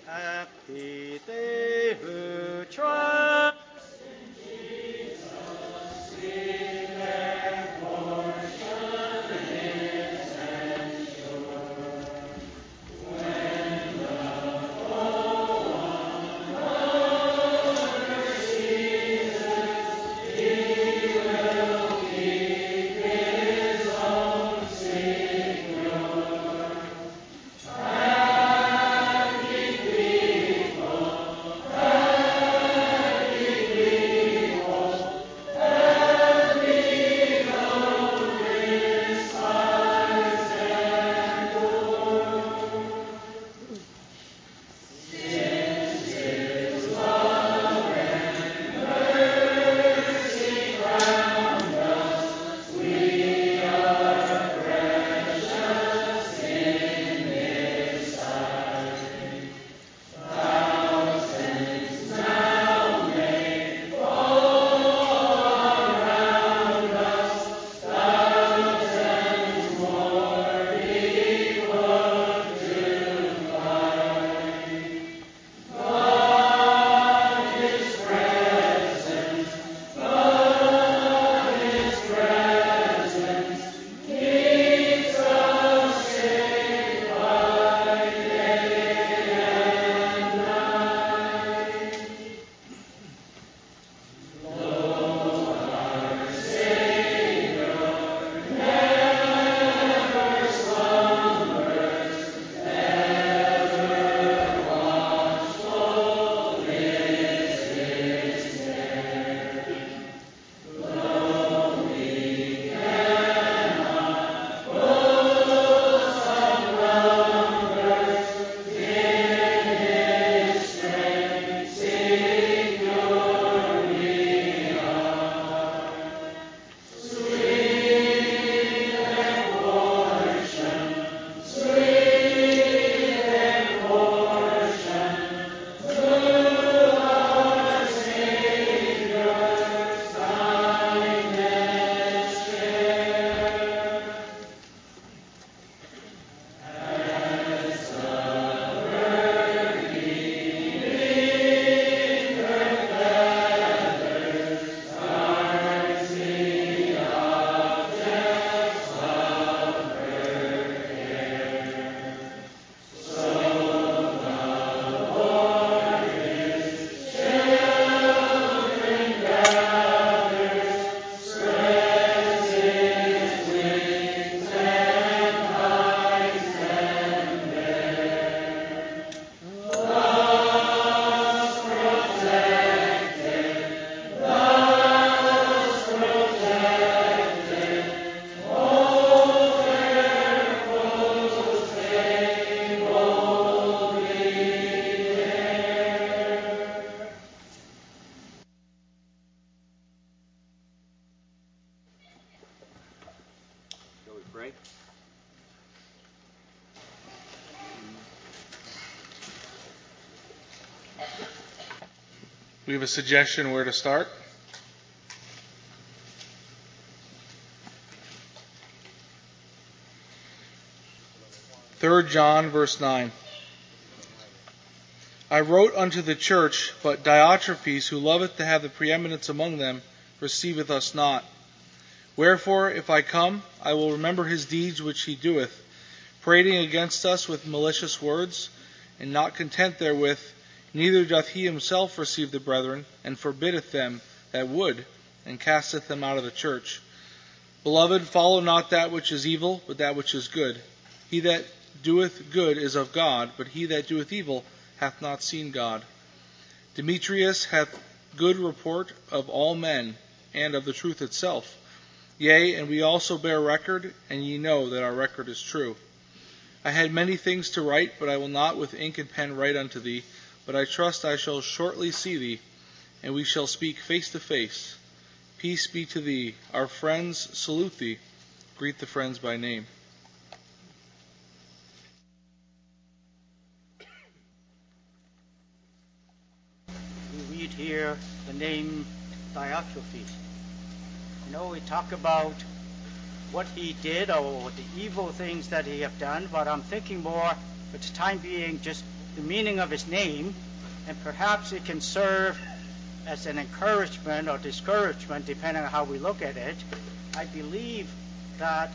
Happy they who trust in Jesus, see their portion is ensured. When the foe seizes, he will keep his own secure. We have a suggestion where to start. Third John, verse 9. I wrote unto the church, but Diotrephes, who loveth to have the preeminence among them, receiveth us not. Wherefore, if I come, I will remember his deeds which he doeth, prating against us with malicious words, and not content therewith, neither doth he himself receive the brethren, and forbiddeth them that would, and casteth them out of the church. Beloved, follow not that which is evil, but that which is good. He that doeth good is of God, but he that doeth evil hath not seen God. Demetrius hath good report of all men, and of the truth itself. Yea, and we also bear record, and ye know that our record is true. I had many things to write, but I will not with ink and pen write unto thee, but I trust I shall shortly see thee, and we shall speak face to face. Peace be to thee. Our friends salute thee. Greet the friends by name. We read here the name Diotrephes. We talk about what he did or the evil things that he have done, but I'm thinking more, for the time being, just the meaning of his name, and perhaps it can serve as an encouragement or discouragement, depending on how we look at it. I believe that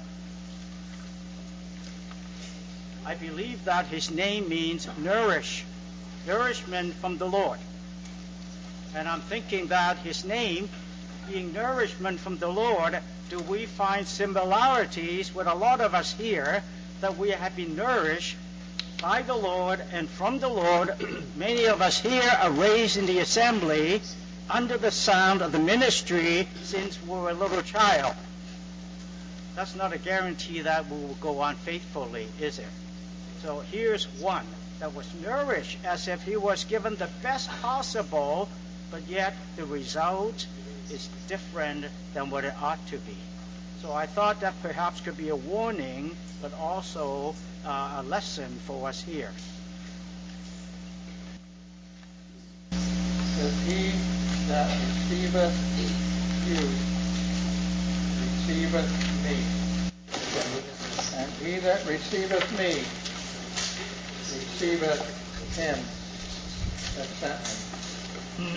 his name means nourishment from the Lord. And I'm thinking that his name being nourishment from the Lord, do we find similarities with a lot of us here, that we have been nourished by the Lord and from the Lord? Many of us here are raised in the assembly under the sound of the ministry since we were a little child. That's not a guarantee that we will go on faithfully, is it? So here's one that was nourished as if he was given the best possible, but yet the result is different than what it ought to be. So I thought that perhaps could be a warning, but also a lesson for us here. Says, he that receiveth you receiveth me, and he that receiveth me receiveth him that sent me.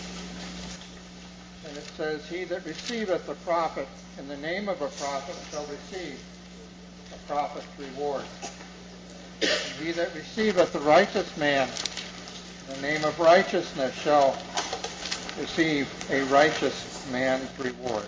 And it says, he that receiveth a prophet in the name of a prophet shall receive a prophet's reward. And he that receiveth a righteous man in the name of righteousness shall receive a righteous man's reward.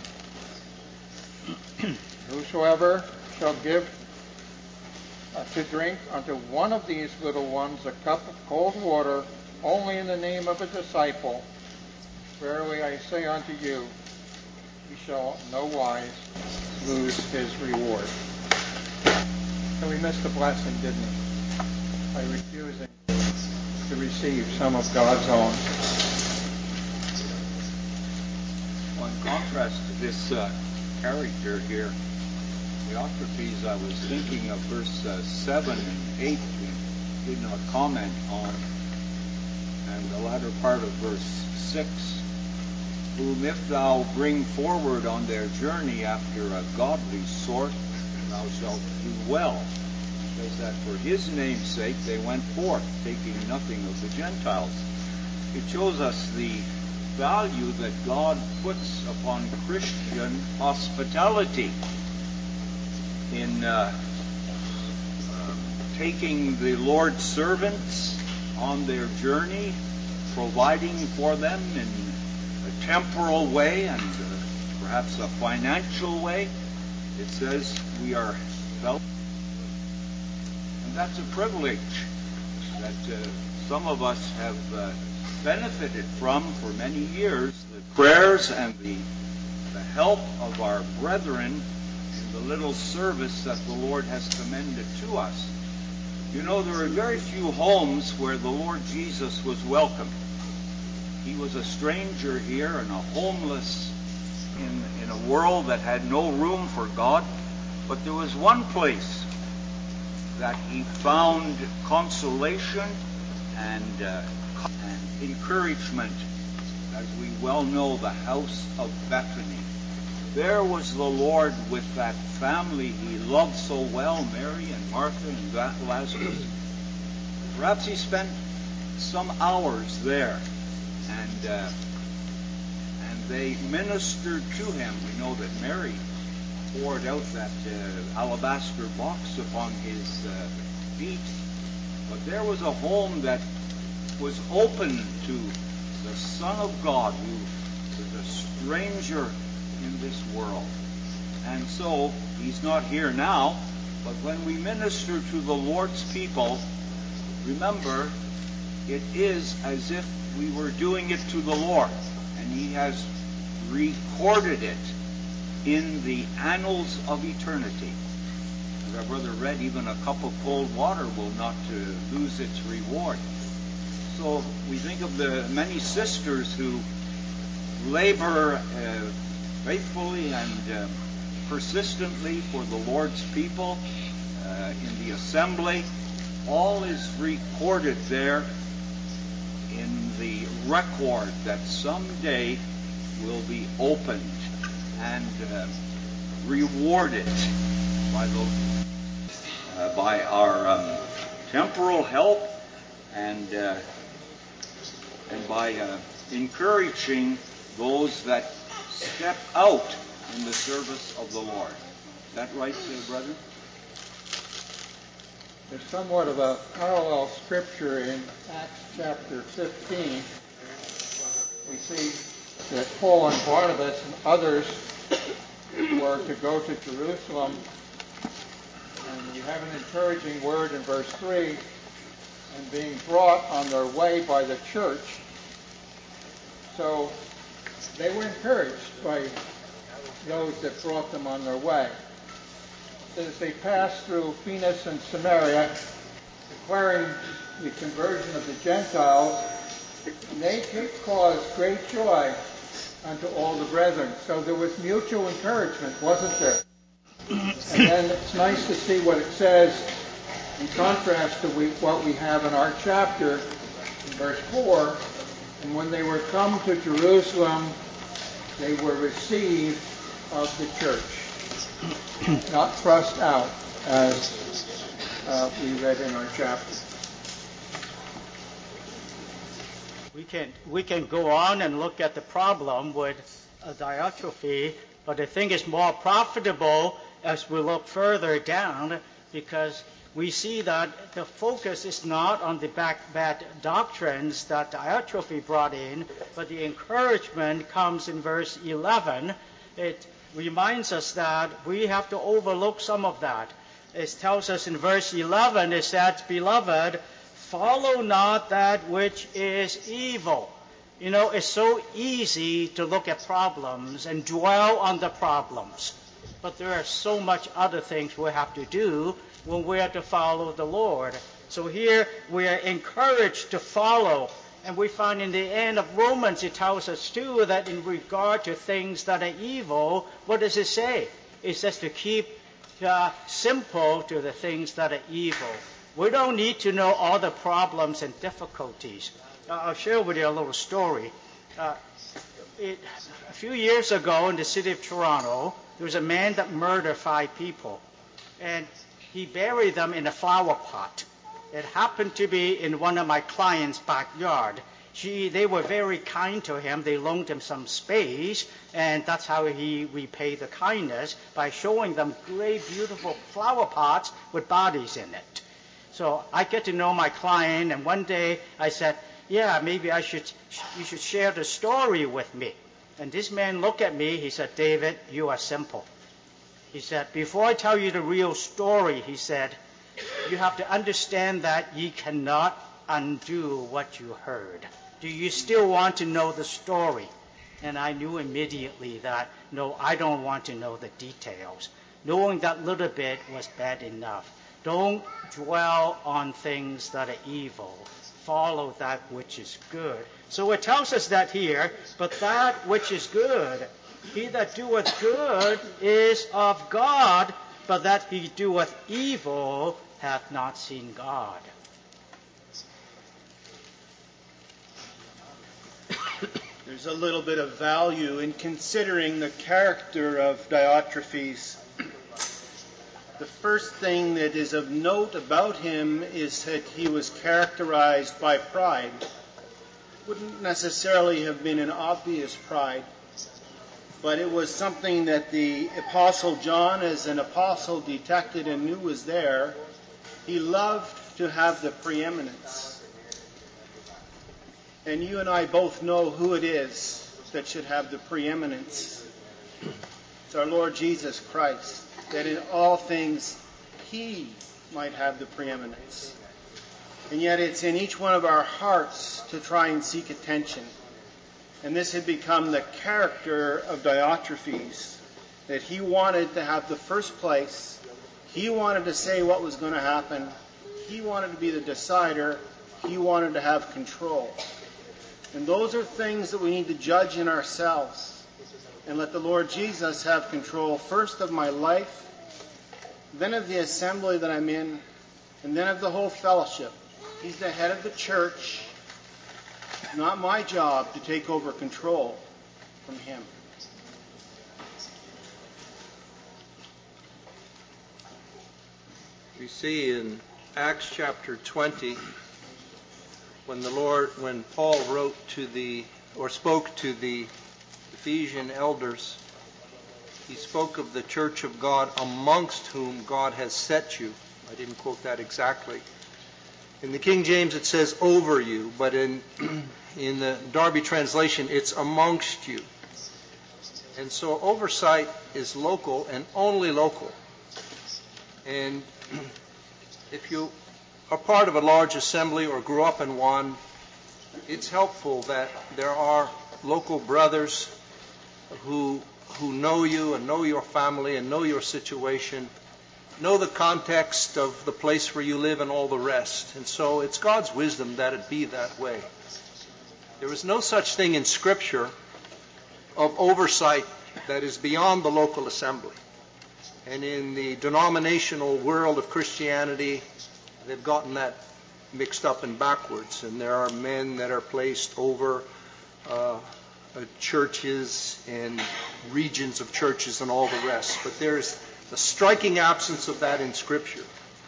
Whosoever shall give to drink unto one of these little ones a cup of cold water only in the name of a disciple, verily I say unto you, he shall no wise lose his reward. So we missed the blessing, didn't we? By refusing to receive some of God's own. Well, in contrast to this character here, Diotrephes, I was thinking of verse 7 and 8 we did not comment on, and the latter part of verse 6, whom if thou bring forward on their journey after a godly sort, thou shalt do well. Because that for his name's sake they went forth, taking nothing of the Gentiles. It shows us the value that God puts upon Christian hospitality in taking the Lord's servants on their journey, providing for them in a temporal way and perhaps a financial way. It says we are helped. And that's a privilege that some of us have benefited from for many years, the prayers and the help of our brethren in the little service that the Lord has commended to us. You know, there are very few homes where the Lord Jesus was welcome. He was a stranger here and a homeless in a world that had no room for God. But there was one place that he found consolation and encouragement. As we well know, the house of Bethany. There was the Lord with that family he loved so well, Mary and Martha and Lazarus. Perhaps he spent some hours there, and they ministered to him. We know that Mary poured out that alabaster box upon his feet. But there was a home that was open to the Son of God, who was a stranger in this world. And so, he's not here now, but when we minister to the Lord's people, remember, it is as if we were doing it to the Lord, and he has recorded it in the annals of eternity. As our brother read, even a cup of cold water will not lose its reward. So we think of the many sisters who labor faithfully and persistently for the Lord's people in the assembly. All is recorded there in the record that someday will be opened and rewarded by our temporal help and by encouraging those that step out in the service of the Lord. Is that right, brother? There's somewhat of a parallel scripture in Acts chapter 15. We see that Paul and Barnabas and others were to go to Jerusalem, and we have an encouraging word in verse 3, and being brought on their way by the church. So they were encouraged by those that brought them on their way. As they passed through Phoenix and Samaria, declaring the conversion of the Gentiles, they caused great joy unto all the brethren. So there was mutual encouragement, wasn't there? And then it's nice to see what it says in contrast to what we have in our chapter, in verse 4. And when they were come to Jerusalem, they were received of the church. Not thrust out, as we read in our chapter. We can go on and look at the problem with Diotrephes, but I think it's more profitable as we look further down, because we see that the focus is not on the bad doctrines that Diotrephes brought in, but the encouragement comes in verse 11. It reminds us that we have to overlook some of that. It tells us in verse 11, it says, "Beloved, follow not that which is evil." You know, it's so easy to look at problems and dwell on the problems. But there are so much other things we have to do when we are to follow the Lord. So here we are encouraged to follow. And we find in the end of Romans, it tells us too that in regard to things that are evil, what does it say? It says to keep simple to the things that are evil. We don't need to know all the problems and difficulties. I'll share with you a little story. A few years ago in the city of Toronto, there was a man that murdered 5 people. And he buried them in a flower pot. It happened to be in one of my clients' backyard. They were very kind to him. They loaned him some space, and that's how he repaid the kindness, by showing them great, beautiful flower pots with bodies in it. So I get to know my client, and one day I said, "Yeah, maybe you should share the story with me." And this man looked at me. He said, "David, you are simple." He said, "Before I tell you the real story," he said, "you have to understand that you cannot undo what you heard. Do you still want to know the story?" And I knew immediately that, no, I don't want to know the details. Knowing that little bit was bad enough. Don't dwell on things that are evil. Follow that which is good. So it tells us that here, but that which is good, he that doeth good is of God, but that he doeth evil hath not seen God. There's a little bit of value in considering the character of Diotrephes. The first thing that is of note about him is that he was characterized by pride. Wouldn't necessarily have been an obvious pride, but it was something that the Apostle John, as an apostle, detected and knew was there. He loved to have the preeminence. And you and I both know who it is that should have the preeminence. It's our Lord Jesus Christ, that in all things he might have the preeminence. And yet it's in each one of our hearts to try and seek attention. And this had become the character of Diotrephes, that he wanted to have the first place. He wanted to say what was going to happen. He wanted to be the decider. He wanted to have control. And those are things that we need to judge in ourselves. And let the Lord Jesus have control first of my life, then of the assembly that I'm in, and then of the whole fellowship. He's the head of the church. It's not my job to take over control from him. We see in Acts chapter 20 when Paul wrote spoke to the Ephesian elders, he spoke of the church of God amongst whom God has set you. I didn't quote that exactly. In the King James it says over you, but in the Darby translation it's amongst you. And so oversight is local and only local. And if you are part of a large assembly or grew up in one, it's helpful that there are local brothers who know you and know your family and know your situation, know the context of the place where you live and all the rest. And so it's God's wisdom that it be that way. There is no such thing in Scripture of oversight that is beyond the local assembly. And in the denominational world of Christianity, they've gotten that mixed up and backwards. And there are men that are placed over churches and regions of churches and all the rest. But there's a striking absence of that in Scripture.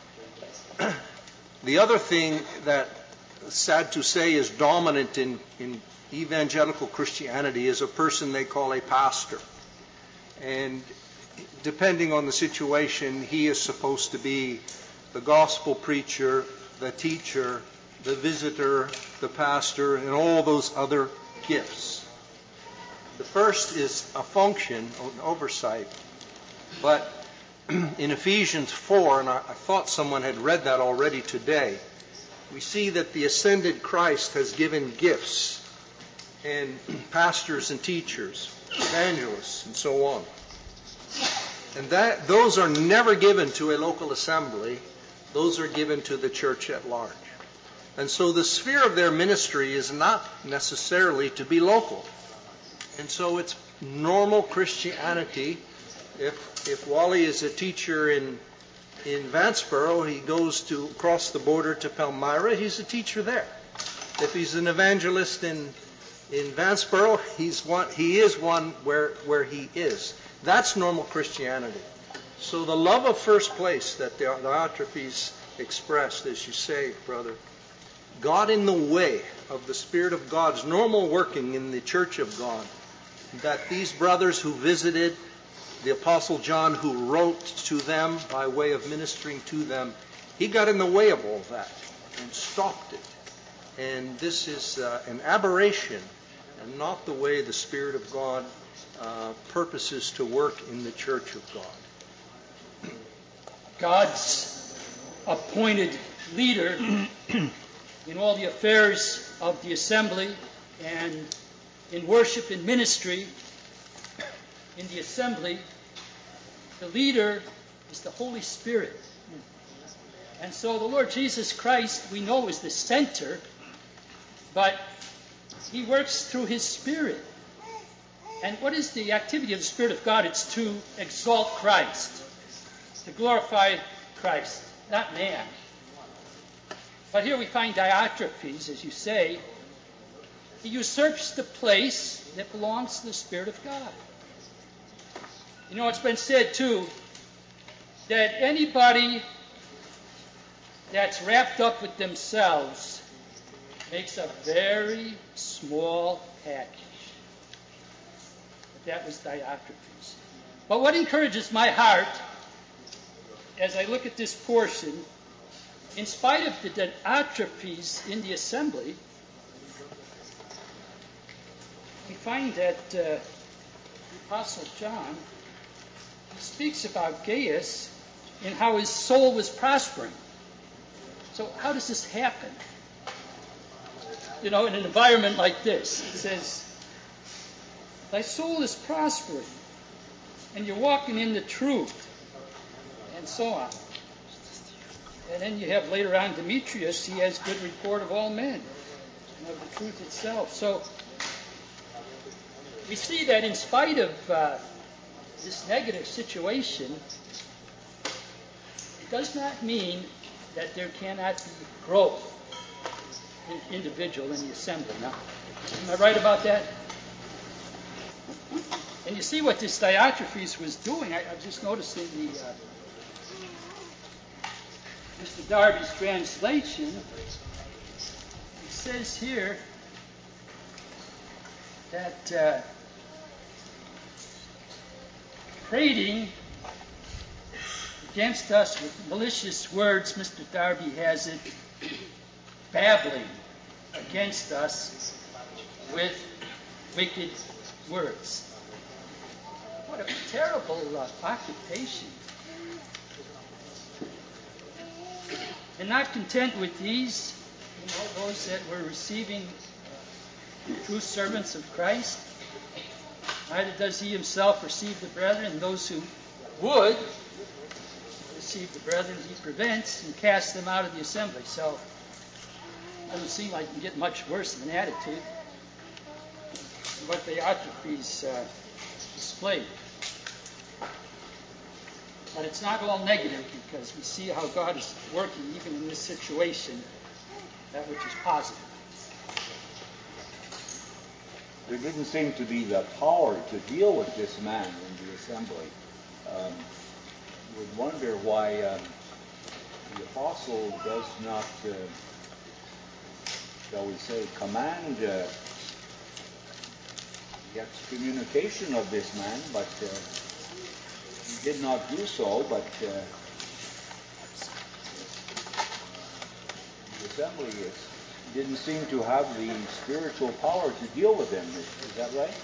The other thing that, sad to say, is dominant in evangelical Christianity is a person they call a pastor. And depending on the situation, he is supposed to be the gospel preacher, the teacher, the visitor, the pastor, and all those other gifts. The first is a function, an oversight. But in Ephesians 4, and I thought someone had read that already today, we see that the ascended Christ has given gifts, and pastors and teachers, evangelists, and so on. And those are never given to a local assembly. Those are given to the church at large. And so the sphere of their ministry is not necessarily to be local. And so it's normal Christianity. If Wally is a teacher in Vanceboro, he goes to cross the border to Palmyra, he's a teacher there. If he's an evangelist in Vanceboro, he is one where he is. That's normal Christianity. So the love of first place that the Diotrephes expressed, as you say, brother, God in the way of the Spirit of God's normal working in the church of God, that these brothers who visited, the Apostle John who wrote to them by way of ministering to them, he got in the way of all that and stopped it. And this is an aberration and not the way the Spirit of God purposes to work in the church of God. God's appointed leader in all the affairs of the assembly and in worship and ministry in the assembly, the leader is the Holy Spirit. And so the Lord Jesus Christ, we know, is the center, but he works through his Spirit. And what is the activity of the Spirit of God? It's to exalt Christ, to glorify Christ, not man. But here we find Diotrephes, as you say. He usurps the place that belongs to the Spirit of God. You know, it's been said, too, that anybody that's wrapped up with themselves makes a very small package. But that was Diotrephes. But what encourages my heart as I look at this portion, in spite of the Diotrephes in the assembly, we find that the Apostle John speaks about Gaius and how his soul was prospering. So how does this happen? You know, in an environment like this, it says, thy soul is prospering, and you're walking in the truth, and so on. And then you have later on Demetrius, he has good report of all men, and of the truth itself. So we see that in spite of this negative situation, it does not mean that there cannot be growth in individual in the assembly. Now, am I right about that? And you see what this Diotrephes was doing. I've just noticed in the Mr. Darby's translation, says here that prating against us with malicious words, Mr. Darby has it, babbling against us with wicked words. What a terrible occupation. And not content with these, those that were receiving true servants of Christ, neither does he himself receive the brethren, and those who would receive the brethren he prevents and casts them out of the assembly. So it doesn't seem like it can get much worse of an attitude than what the Diotrephes displayed. But it's not all negative, because we see how God is working even in this situation, that which is positive. There didn't seem to be the power to deal with this man in the assembly. Would wonder why the apostle does not, shall we say, command the excommunication of this man, but he did not do so. But the assembly didn't seem to have the spiritual power to deal with him. Is that right?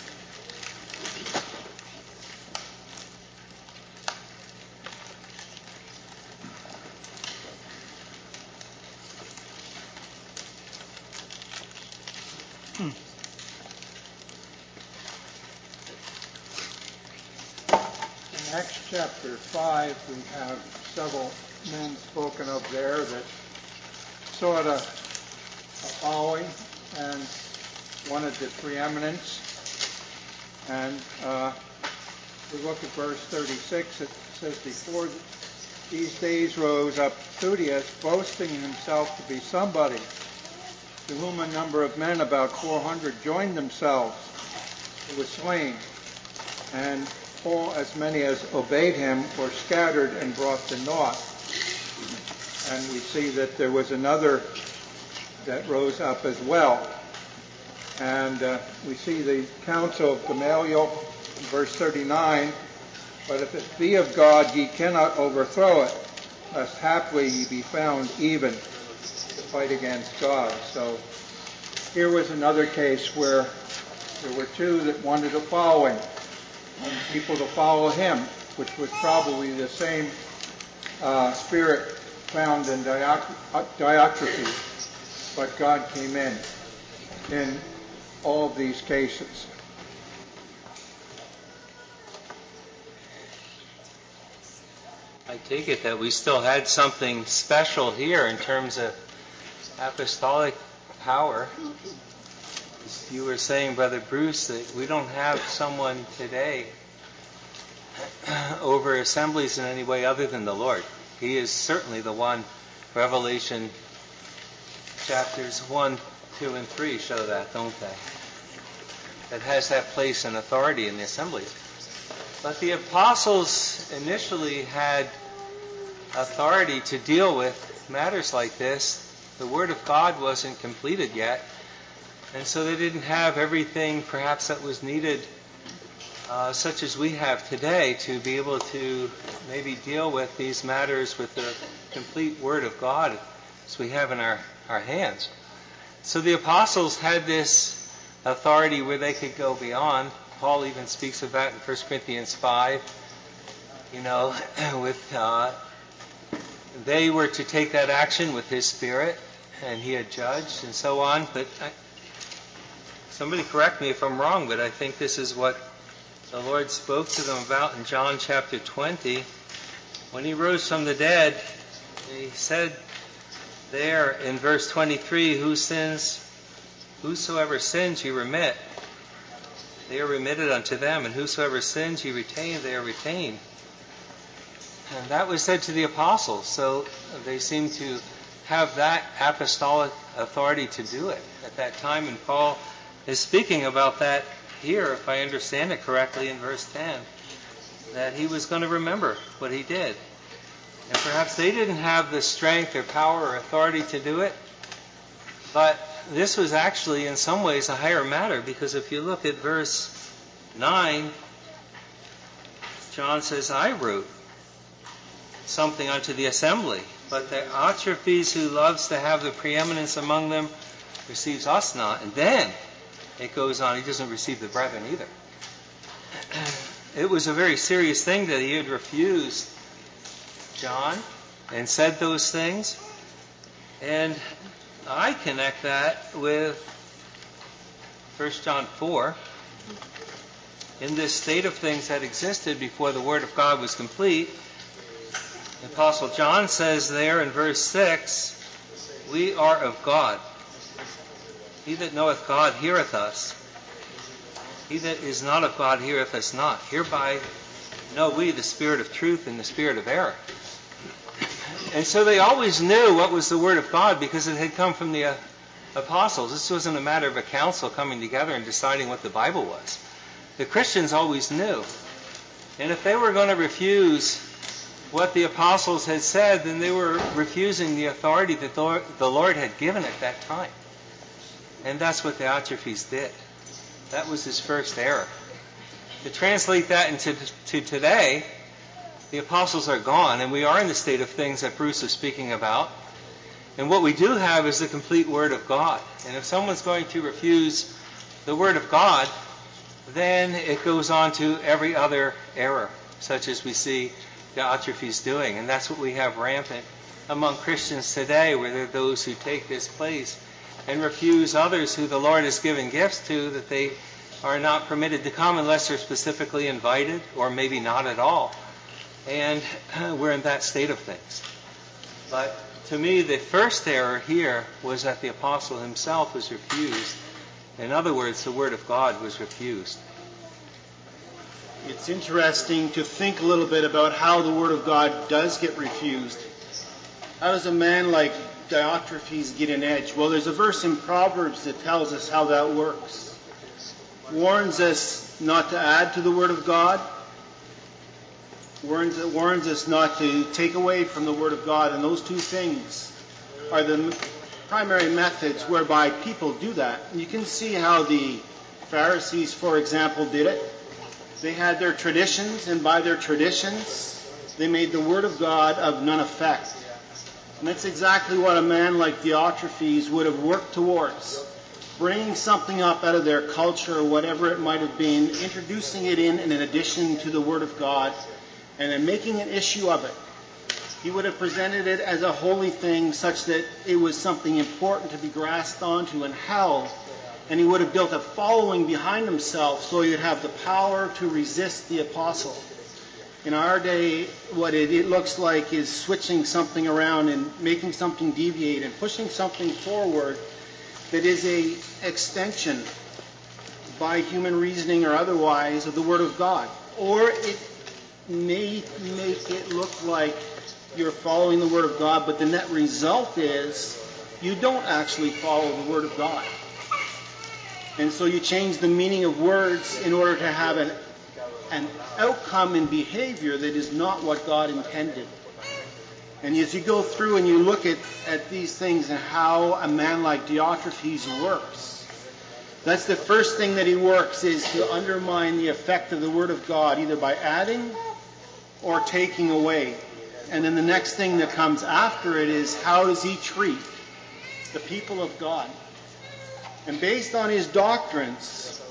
In Acts chapter 5, we have several men spoken of there that sought a following and wanted the preeminence. And we look at verse 36. It says, "Before these days rose up Theudas, boasting in himself to be somebody, to whom a number of men, about 400, joined themselves, who were slain. And all, as many as obeyed him, were scattered and brought to naught." And we see that there was another that rose up as well. And we see the counsel of Gamaliel in verse 39, "But if it be of God, ye cannot overthrow it, lest haply ye be found even to fight against God." So here was another case where there were two that wanted a following, people to follow him, which was probably the same spirit found in Diotrephes. But God came in all of these cases. I take it that we still had something special here in terms of apostolic power. You were saying, Brother Bruce, that we don't have someone today over assemblies in any way other than the Lord. He is certainly the one. Revelation chapters 1, 2, and 3 show that, don't they? That has that place and authority in the assembly. But the apostles initially had authority to deal with matters like this. The Word of God wasn't completed yet. And so they didn't have everything perhaps that was needed, such as we have today, to be able to maybe deal with these matters with the complete Word of God as we have in our hands. So the apostles had this authority where they could go beyond. Paul even speaks of that in 1 Corinthians 5. They were to take that action with his Spirit, and he had judged and so on. But somebody correct me if I'm wrong, but I think this is what the Lord spoke to them about in John chapter 20. When he rose from the dead, he said there in verse 23, "Whosoever sins ye remit, they are remitted unto them, and whosoever sins ye retain, they are retained." And that was said to the apostles, so they seem to have that apostolic authority to do it at that time. And Paul is speaking about that here, if I understand it correctly, in verse 10, that he was going to remember what he did. And perhaps they didn't have the strength or power or authority to do it, but this was actually in some ways a higher matter, because if you look at verse 9, John says, I wrote something unto the assembly, but Diotrephes, who loves to have the preeminence among them, receives us not. And then it goes on, he doesn't receive the brethren either. It was a very serious thing that he had refused John and said those things. And I connect that with 1 John 4. In this state of things that existed before the Word of God was complete, the Apostle John says there in verse 6, we are of God. He that knoweth God heareth us. He that is not of God heareth us not. Hereby know we the spirit of truth and the spirit of error. And so they always knew what was the Word of God because it had come from the apostles. This wasn't a matter of a council coming together and deciding what the Bible was. The Christians always knew. And if they were going to refuse what the apostles had said, then they were refusing the authority that the Lord had given at that time. And that's what Diotrephes did. That was his first error. To translate that into today, the apostles are gone, and we are in the state of things that Bruce is speaking about. And what we do have is the complete Word of God. And if someone's going to refuse the Word of God, then it goes on to every other error, such as we see Diotrephes doing. And that's what we have rampant among Christians today, where there are those who take this place and refuse others who the Lord has given gifts to, that they are not permitted to come unless they're specifically invited, or maybe not at all. And we're in that state of things. But to me, the first error here was that the apostle himself was refused. In other words, the Word of God was refused. It's interesting to think a little bit about how the Word of God does get refused. How does a man like Diotrephes get an edge? Well, there's a verse in Proverbs that tells us how that works. Warns us not to add to the Word of God. Warns us not to take away from the Word of God. And those two things are the primary methods whereby people do that. And you can see how the Pharisees, for example, did it. They had their traditions, and by their traditions, they made the Word of God of none effect. And that's exactly what a man like Diotrephes would have worked towards. Bringing something up out of their culture, or whatever it might have been, introducing it in addition to the Word of God, and then making an issue of it. He would have presented it as a holy thing, such that it was something important to be grasped onto and held. And he would have built a following behind himself, so he would have the power to resist the apostle. In our day, what it looks like is switching something around and making something deviate and pushing something forward that is a extension by human reasoning or otherwise of the Word of God. Or it may make it look like you're following the Word of God, but the net result is you don't actually follow the Word of God. And so you change the meaning of words in order to have an outcome in behavior that is not what God intended. And as you go through and you look at these things and how a man like Diotrephes works, that's the first thing that he works, is to undermine the effect of the Word of God, either by adding or taking away. And then the next thing that comes after it is, how does he treat the people of God? And based on his doctrines,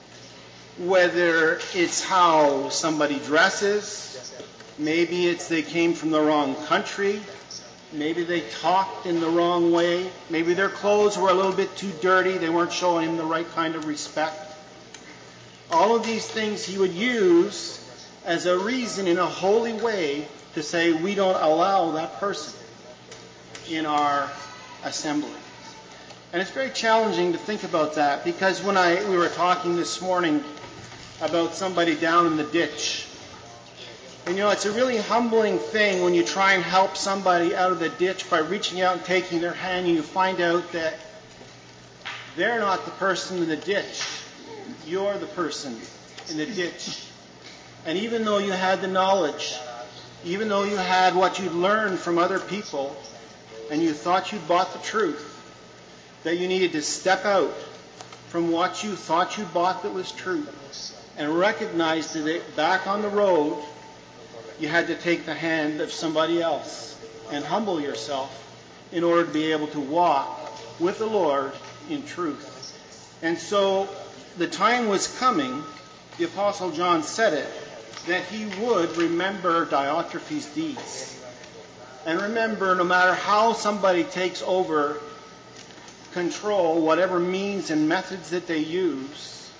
whether it's how somebody dresses, maybe it's they came from the wrong country, maybe they talked in the wrong way, maybe their clothes were a little bit too dirty, they weren't showing him the right kind of respect. All of these things he would use as a reason in a holy way to say we don't allow that person in our assembly. And it's very challenging to think about that, because when we were talking this morning about somebody down in the ditch, and it's a really humbling thing when you try and help somebody out of the ditch by reaching out and taking their hand, and you find out that they're not the person in the ditch, you're the person in the ditch. And even though you had the knowledge, even though you had what you'd learned from other people, and you thought you'd bought the truth, that you needed to step out from what you thought you bought that was true and recognize that back on the road you had to take the hand of somebody else and humble yourself in order to be able to walk with the Lord in truth. And so the time was coming, the Apostle John said it, that he would remember Diotrephes' deeds. And remember, no matter how somebody takes over control, whatever means and methods that they use,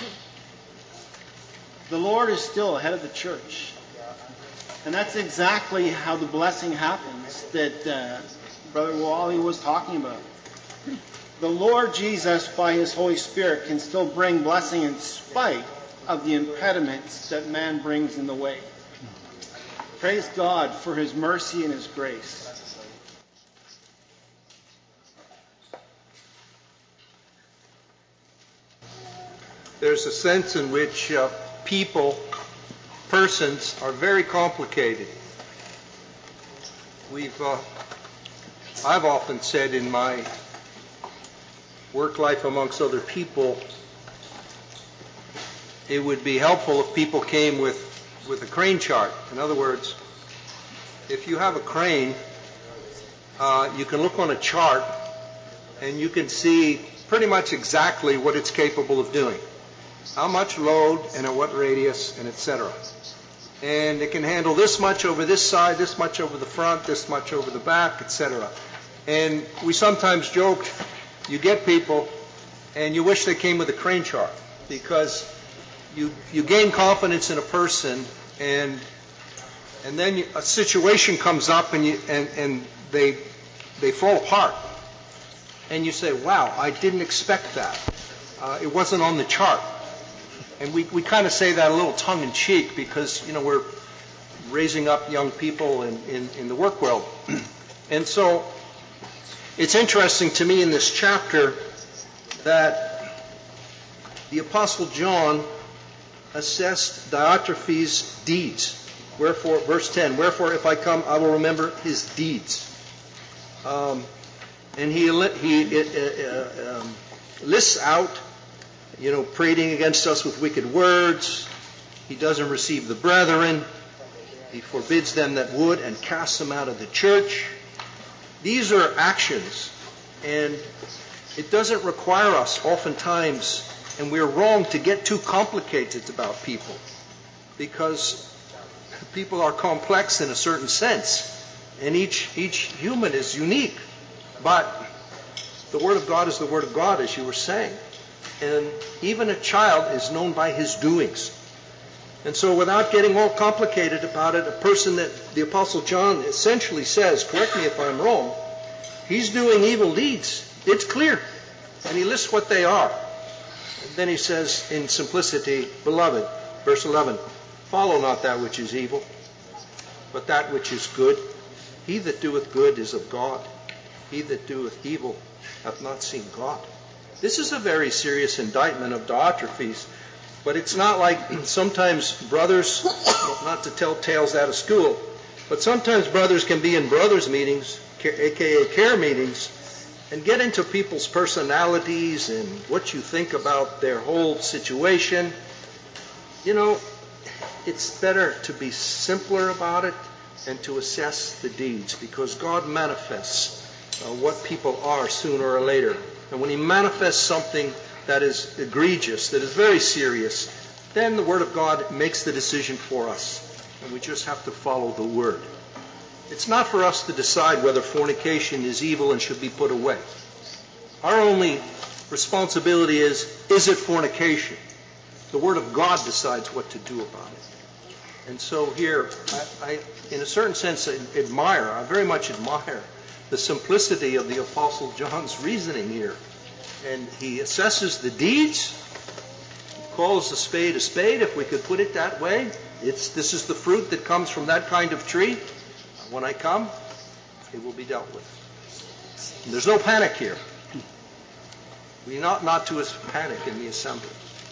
the Lord is still ahead of the church. And that's exactly how the blessing happens that Brother Wally was talking about. The Lord Jesus, by His Holy Spirit, can still bring blessing in spite of the impediments that man brings in the way. Praise God for His mercy and His grace. There's a sense in which persons are very complicated. I've often said in my work life amongst other people, it would be helpful if people came with a crane chart. In other words, if you have a crane, you can look on a chart and you can see pretty much exactly what it's capable of doing. How much load and at what radius and etc. And it can handle this much over this side, this much over the front, this much over the back, etc. And we sometimes joke, you get people and you wish they came with a crane chart, because you gain confidence in a person and then a situation comes up and they fall apart. And you say, wow, I didn't expect that. It wasn't on the chart. And we kind of say that a little tongue-in-cheek because, we're raising up young people in the work world. And so it's interesting to me in this chapter that the Apostle John assessed Diotrephes' deeds. Wherefore, verse 10, wherefore if I come, I will remember his deeds. And he lists out, prating against us with wicked words. He doesn't receive the brethren. He forbids them that would and casts them out of the church. These are actions, and it doesn't require us oftentimes, and we're wrong to get too complicated about people, because people are complex in a certain sense, and each human is unique. But the Word of God is the Word of God, as you were saying. And even a child is known by his doings. And so without getting all complicated about it, a person that the Apostle John essentially says, correct me if I'm wrong, he's doing evil deeds. It's clear. And he lists what they are. And then he says in simplicity, beloved, verse 11, follow not that which is evil, but that which is good. He that doeth good is of God. He that doeth evil hath not seen God. This is a very serious indictment of Diotrephes, but it's not like sometimes brothers, not to tell tales out of school, but sometimes brothers can be in brothers' meetings, aka care meetings, and get into people's personalities and what you think about their whole situation. It's better to be simpler about it and to assess the deeds, because God manifests what people are sooner or later. And when He manifests something that is egregious, that is very serious, then the Word of God makes the decision for us. And we just have to follow the Word. It's not for us to decide whether fornication is evil and should be put away. Our only responsibility is it fornication? The Word of God decides what to do about it. And so here, I in a certain sense, I very much admire the simplicity of the Apostle John's reasoning here. And he assesses the deeds, calls a spade, if we could put it that way. This is the fruit that comes from that kind of tree. When I come, it will be dealt with. And there's no panic here. We ought not to panic in the assembly.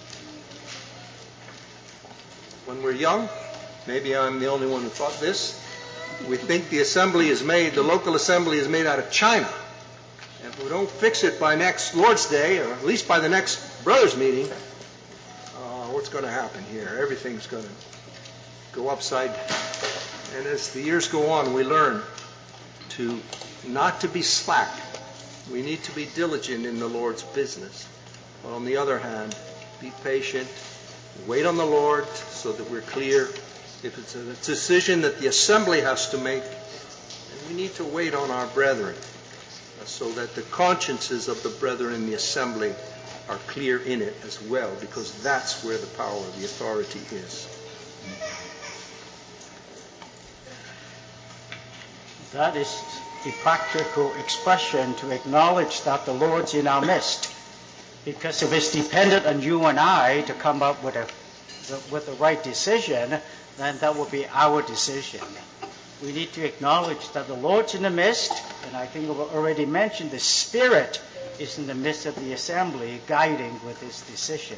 When we're young, maybe I'm the only one who thought this, we think the local assembly is made out of china. And if we don't fix it by next Lord's Day, or at least by the next brothers' meeting, what's going to happen here? Everything's going to go upside. And as the years go on, we learn to not to be slack. We need to be diligent in the Lord's business. But on the other hand, be patient, wait on the Lord so that we're clear. If it's a decision that the assembly has to make, then we need to wait on our brethren so that the consciences of the brethren in the assembly are clear in it as well, because that's where the power, the authority is. That is a practical expression to acknowledge that the Lord's in our midst. Because if it's dependent on you and I to come up with the right decision, then that will be our decision. We need to acknowledge that the Lord's in the midst, and I think I've already mentioned the Spirit is in the midst of the assembly, guiding with his decision.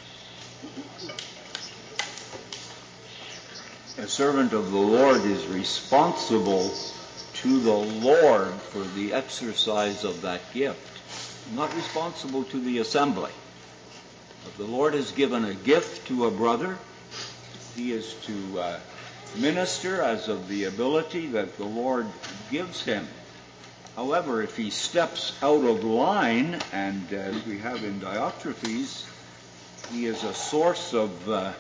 A servant of the Lord is responsible to the Lord for the exercise of that gift, not responsible to the assembly. If the Lord has given a gift to a brother, he is to minister as of the ability that the Lord gives him. However, if he steps out of line, and as we have in Diotrephes, he is a source of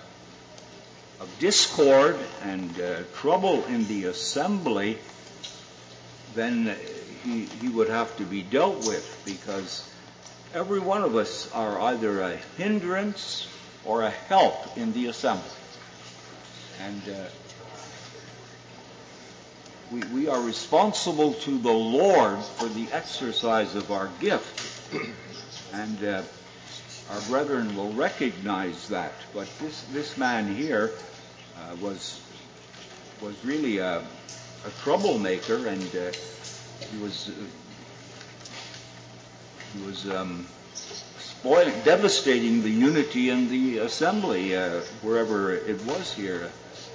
discord and trouble in the assembly, then he would have to be dealt with, because every one of us are either a hindrance or a help in the assembly. And we are responsible to the Lord for the exercise of our gift. And our brethren will recognize that. But this man here was really a troublemaker, and he was devastating the unity in the assembly wherever it was here.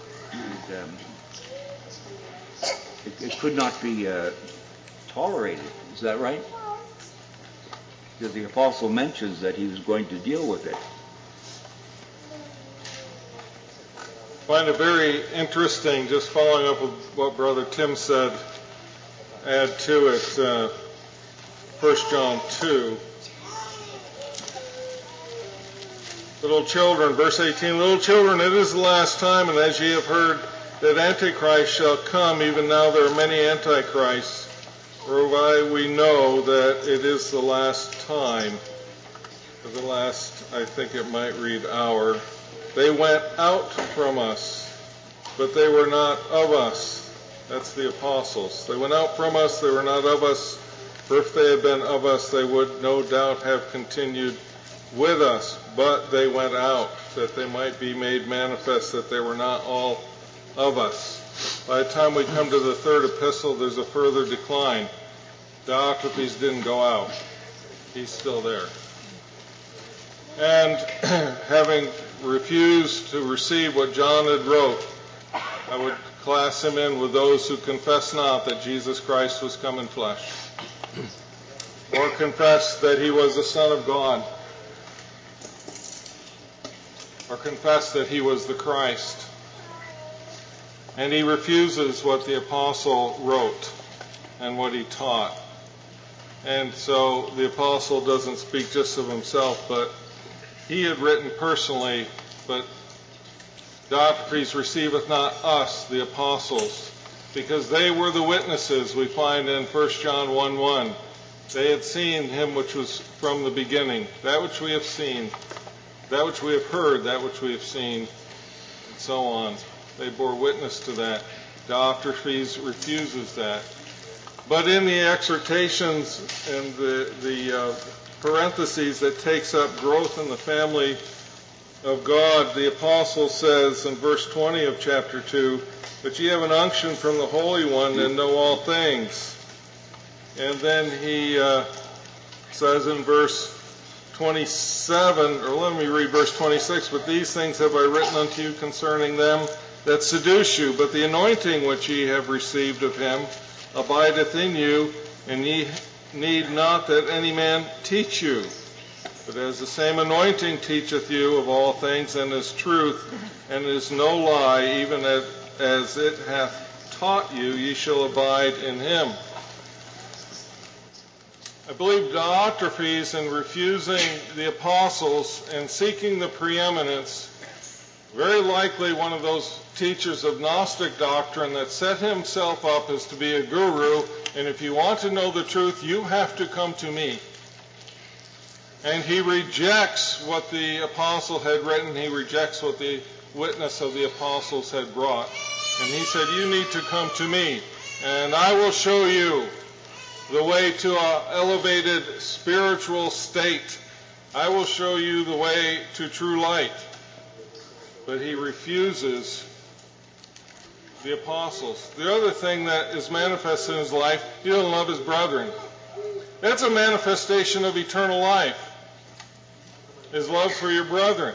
It could not be tolerated. Is that right? Because the apostle mentions that he was going to deal with it. I find it very interesting, just following up with what Brother Tim said, add to it 1 John 2. Little children, verse 18, little children, it is the last time, and as ye have heard that Antichrist shall come, even now there are many Antichrists, whereby we know that it is the last time. For the last, I think it might read hour. They went out from us, but they were not of us. That's the apostles. They went out from us, they were not of us. For if they had been of us, they would no doubt have continued with us. But they went out, that they might be made manifest that they were not all of us. By the time we come to the third epistle, there's a further decline. Diotrephes didn't go out. He's still there. And having refused to receive what John had wrote, I would class him in with those who confess not that Jesus Christ was come in flesh, or confess that he was the Son of God, or confess that he was the Christ. And he refuses what the apostle wrote and what he taught. And so the apostle doesn't speak just of himself, but he had written personally, but Diotrephes receiveth not us, the apostles, because they were the witnesses, we find in 1 John 1:1. They had seen him which was from the beginning, that which we have seen, that which we have heard, that which we have seen, and so on. They bore witness to that. Diotrephes refuses that. But in the exhortations and the parentheses that takes up growth in the family of God, the apostle says in verse 20 of chapter 2, but ye have an unction from the Holy One and know all things. And then he says in verse 27, or let me read verse 26, but these things have I written unto you concerning them that seduce you, but the anointing which ye have received of him abideth in you, and ye need not that any man teach you, but as the same anointing teacheth you of all things, and is truth, and is no lie, even as it hath taught you, ye shall abide in him. I believe Diotrephes, in refusing the apostles and seeking the preeminence, very likely one of those teachers of Gnostic doctrine that set himself up as to be a guru, and if you want to know the truth, you have to come to me. And he rejects what the apostle had written. He rejects what the witness of the apostles had brought. And he said, you need to come to me, and I will show you the way to an elevated spiritual state. I will show you the way to true light. But he refuses the apostles. The other thing that is manifest in his life, he doesn't love his brethren. That's a manifestation of eternal life, his love for your brethren.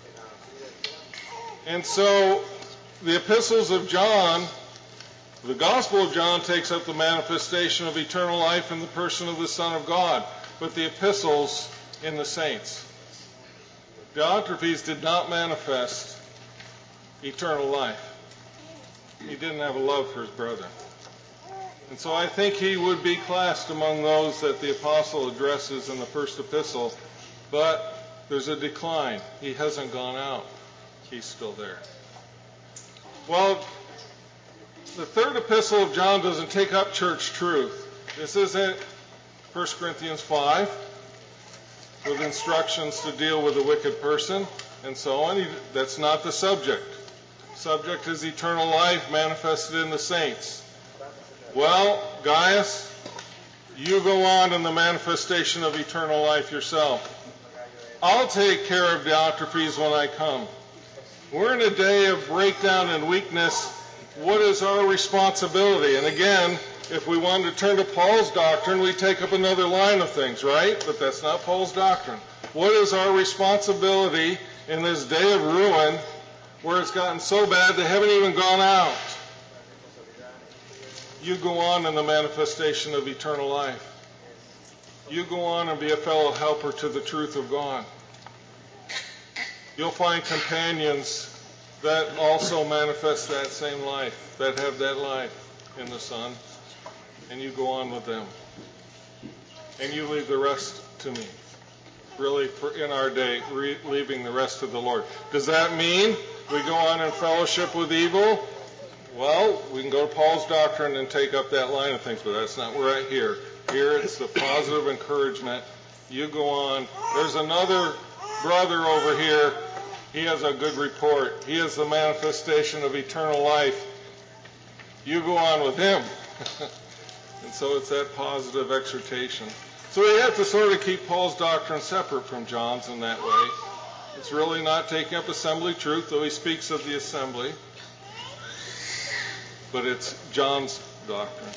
And so the epistles of John, the Gospel of John takes up the manifestation of eternal life in the person of the Son of God, but the epistles in the saints. Diotrephes did not manifest eternal life. He didn't have a love for his brethren. And so I think he would be classed among those that the apostle addresses in the first epistle, but there's a decline. He hasn't gone out. He's still there. Well, the third epistle of John doesn't take up church truth. This isn't 1 Corinthians 5 with instructions to deal with a wicked person and so on. That's not the subject. Subject is eternal life manifested in the saints. Well, Gaius, you go on in the manifestation of eternal life yourself. I'll take care of Diotrephes when I come. We're in a day of breakdown and weakness. What is our responsibility? And again, if we wanted to turn to Paul's doctrine, we take up another line of things, right? But that's not Paul's doctrine. What is our responsibility in this day of ruin where it's gotten so bad they haven't even gone out? You go on in the manifestation of eternal life. You go on and be a fellow helper to the truth of God. You'll find companions that also manifest that same life, that have that life in the Son, and you go on with them. And you leave the rest to me. Really, in our day, leaving the rest to the Lord. Does that mean we go on in fellowship with evil? Well, we can go to Paul's doctrine and take up that line of things, but that's not right here. Here it's the positive encouragement. You go on. There's another brother over here. He has a good report. He has the manifestation of eternal life. You go on with him. And so it's that positive exhortation. So we have to sort of keep Paul's doctrine separate from John's in that way. It's really not taking up assembly truth, though he speaks of the assembly. But it's John's doctrine.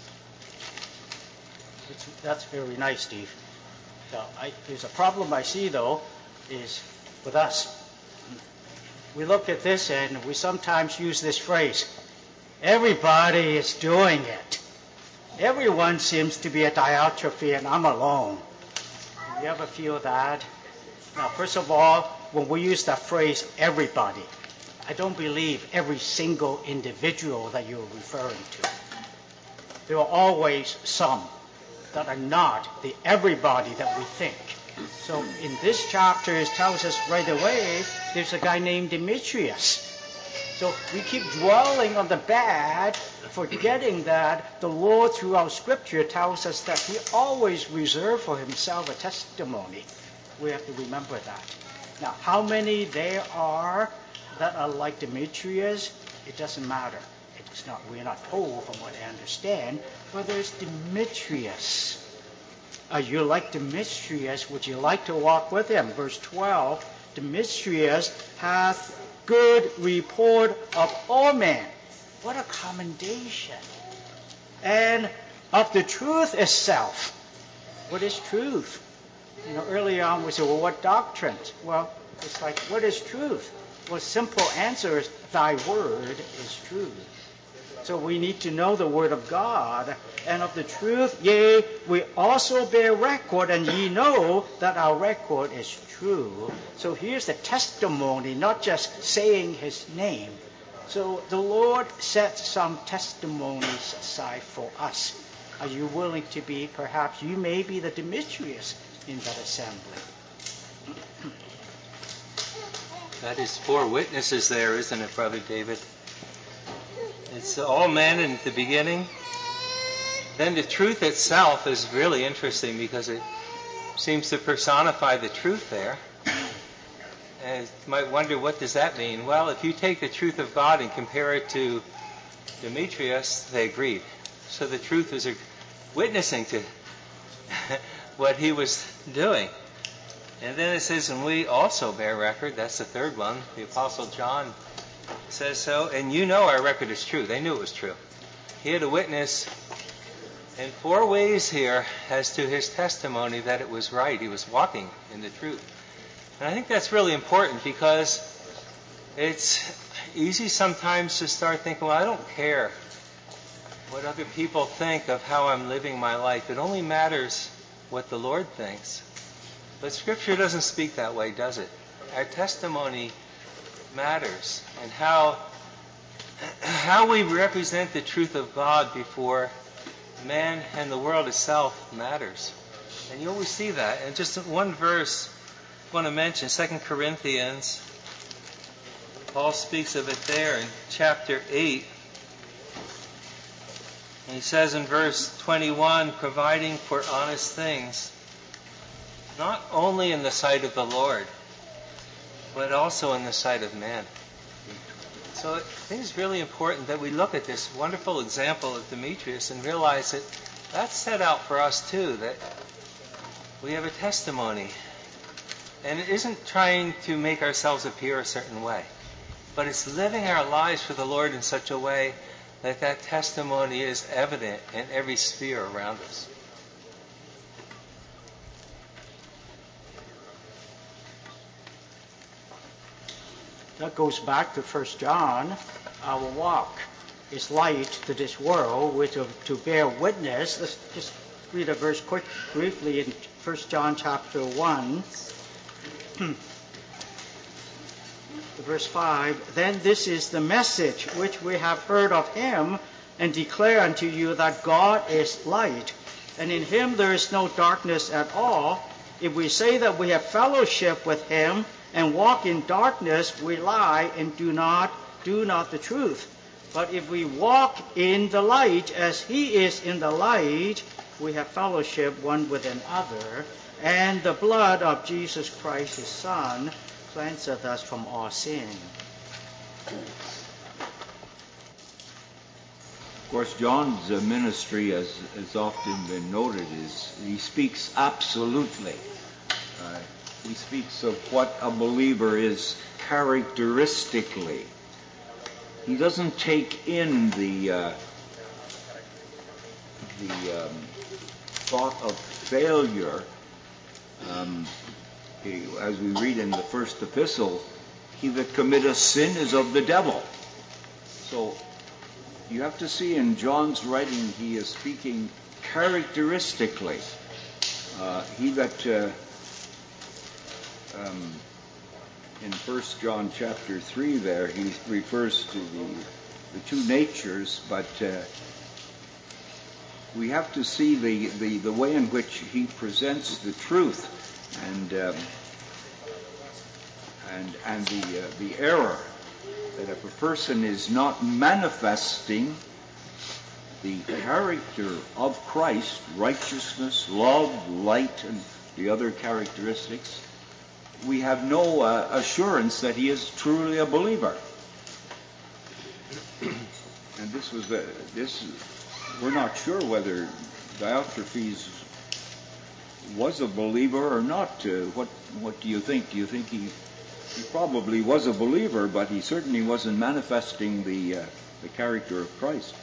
That's very nice, Steve. So there's a problem I see, though, is with us. We look at this and we sometimes use this phrase, everybody is doing it. Everyone seems to be a Diotrephes and I'm alone. Do you ever feel that? Now, first of all, when we use that phrase, everybody, I don't believe every single individual that you're referring to. There are always some that are not the everybody that we think. So in this chapter, it tells us right away, there's a guy named Demetrius. So we keep dwelling on the bad, forgetting that the Lord throughout Scripture tells us that he always reserved for himself a testimony. We have to remember that. Now, how many there are that are like Demetrius, it doesn't matter. It's not, we're not told from what I understand, but there's Demetrius. Are you like Demetrius? Would you like to walk with him? Verse 12, Demetrius hath good report of all men. What a commendation. And of the truth itself. What is truth? You know, early on we said, well, what doctrine? Well, it's like, what is truth? Well, simple answer is, thy word is truth. So we need to know the Word of God. And of the truth, yea, we also bear record, and ye know that our record is true. So here's the testimony, not just saying his name. So the Lord set some testimonies aside for us. Are you willing to be, perhaps you may be the Demetrius in that assembly? That is 4 witnesses there, isn't it, Brother David? It's all men in the beginning. Then the truth itself is really interesting because it seems to personify the truth there. And you might wonder, what does that mean? Well, if you take the truth of God and compare it to Demetrius, they agreed. So the truth was witnessing to what he was doing. And then it says, and we also bear record. That's the third one. The Apostle John says so. And you know our record is true. They knew it was true. He had a witness in 4 ways here as to his testimony that it was right. He was walking in the truth. And I think that's really important because it's easy sometimes to start thinking, well, I don't care what other people think of how I'm living my life. It only matters what the Lord thinks. But Scripture doesn't speak that way, does it? Our testimony matters, and how we represent the truth of God before man and the world itself matters. And you always see that. And just one verse I want to mention, 2 Corinthians. Paul speaks of it there in chapter 8. And he says in verse 21, providing for honest things, not only in the sight of the Lord, but also in the sight of man. So I think it's really important that we look at this wonderful example of Demetrius and realize that that's set out for us too, that we have a testimony. And it isn't trying to make ourselves appear a certain way, but it's living our lives for the Lord in such a way that that testimony is evident in every sphere around us. That goes back to 1 John. Our walk is light to this world, which to bear witness. Let's just read a verse briefly in 1 John chapter 1. Verse 5, then this is the message which we have heard of him and declare unto you, that God is light, and in him there is no darkness at all. If we say that we have fellowship with him and walk in darkness, we lie and do not the truth. But if we walk in the light as he is in the light, we have fellowship one with another, and the blood of Jesus Christ his Son cleanseth us from all sin. Of course, John's ministry, as often been noted, is he speaks absolutely. He speaks of what a believer is characteristically. He doesn't take in the thought of failure. As we read in the first epistle, he that committeth sin is of the devil. So you have to see in John's writing, he is speaking characteristically. He that in 1 John chapter 3 there, he refers to the two natures, but we have to see the way in which he presents the truth and the error, that if a person is not manifesting the character of Christ, righteousness, love, light, and the other characteristics, we have no assurance that he is truly a believer. And we're not sure whether Diotrephes was a believer or not. What do you think? Do you think he probably was a believer, but he certainly wasn't manifesting the character of Christ?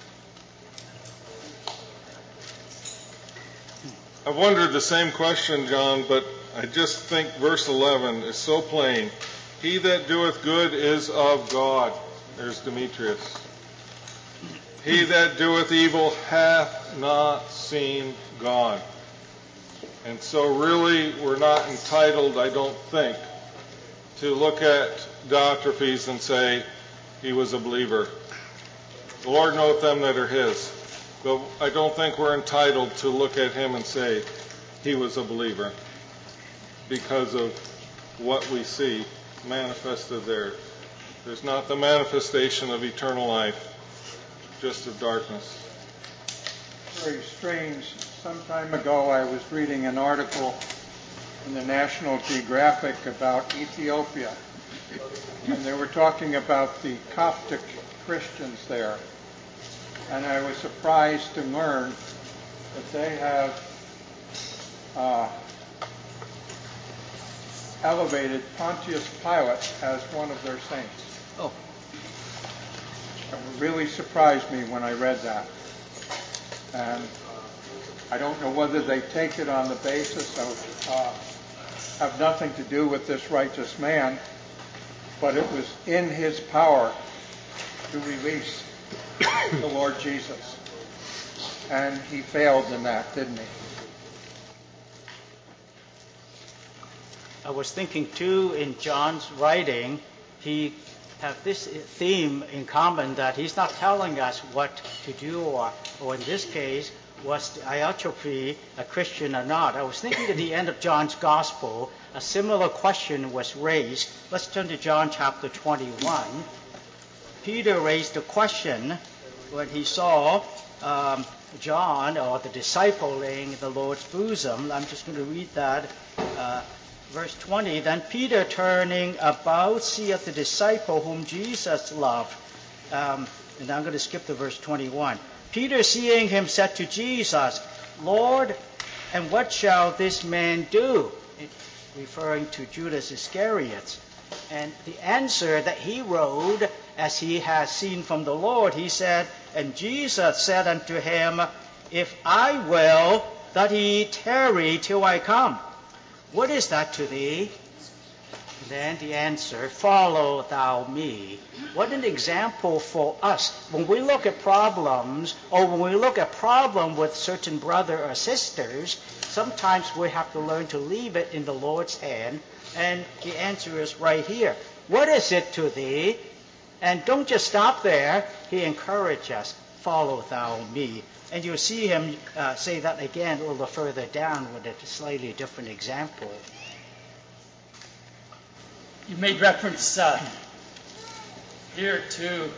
I've wondered the same question, John, but I just think verse 11 is so plain. He that doeth good is of God. There's Demetrius. he that doeth evil hath not seen God. And so really we're not entitled, I don't think, to look at Diotrephes and say he was a believer. The Lord knoweth them that are his. But I don't think we're entitled to look at him and say he was a believer because of what we see manifested there. There's not the manifestation of eternal life, just of darkness. Very strange. Some time ago I was reading an article in the National Geographic about Ethiopia. And they were talking about the Coptic Christians there. And I was surprised to learn that they have elevated Pontius Pilate as one of their saints. Oh. It really surprised me when I read that. And I don't know whether they take it on the basis of have nothing to do with this righteous man, but it was in his power to release the Lord Jesus. And he failed in that, didn't he? I was thinking too, in John's writing, he have this theme in common that he's not telling us what to do, or in this case, was Diotrephes a Christian or not. I was thinking at the end of John's Gospel, a similar question was raised. Let's turn to John chapter 21. Peter raised the question when he saw John, or the disciple, laying the Lord's bosom. I'm just going to read that. Verse 20, then Peter, turning about, seeth the disciple whom Jesus loved. And I'm going to skip to verse 21. Peter, seeing him, said to Jesus, Lord, and what shall this man do? Referring to Judas Iscariot. And the answer that he wrote, as he has seen from the Lord, he said, and Jesus said unto him, if I will that he tarry till I come. What is that to thee? Then the answer, follow thou me. What an example for us. When we look at problems, or when we look at problem with certain brother or sisters, sometimes we have to learn to leave it in the Lord's hand. And the answer is right here. What is it to thee? And don't just stop there. He encourages us, follow thou me. And you'll see him say that again a little further down with a slightly different example. You made reference here to